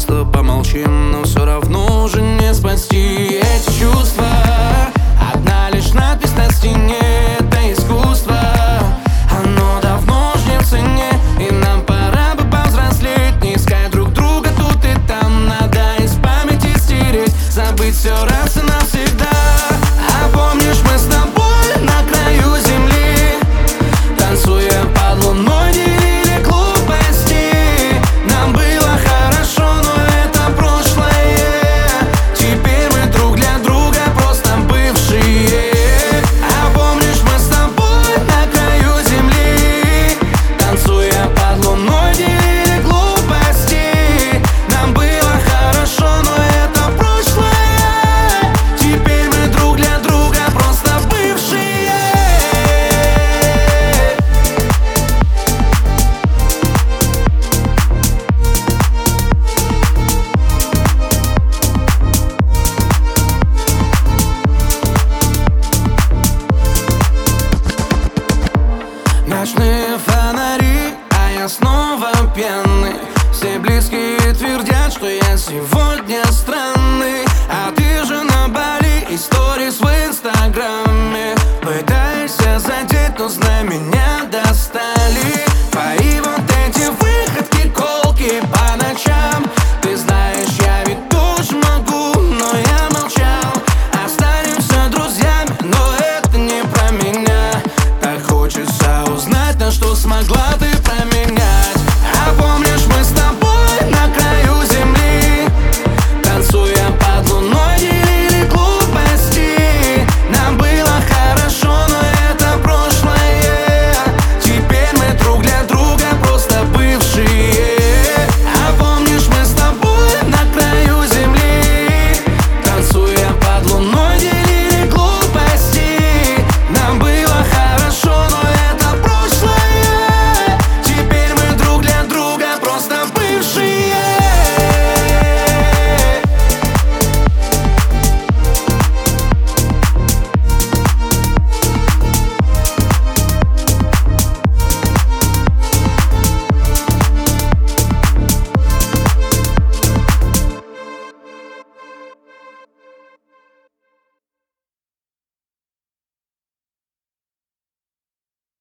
просто помолчим, но все равно уже не спасти эти чувства. Одна лишь надпись на стене — это искусство. Оно давно уж не в цене, и нам пора бы повзрослеть. Не искать друг друга тут и там, надо из памяти стереть, забыть все раз и навсегда. А помнишь, мы с тобой на краю земли, танцуя под луной, делили глупости. Нам было хорошо, но это прошлое. Теперь мы друг для друга просто бывшие. А помнишь, мы с тобой на краю земли, танцуя под луной, делили глупости. Нам было хорошо, но это прошлое. Теперь мы друг для друга просто бывшие. Ночные фонари, а я снова пьяный. Все близкие твердят, что я сегодня странный. А ты же на Бали, и сторис в инстаграме. Пытаешься задеть, но знай, меня достали.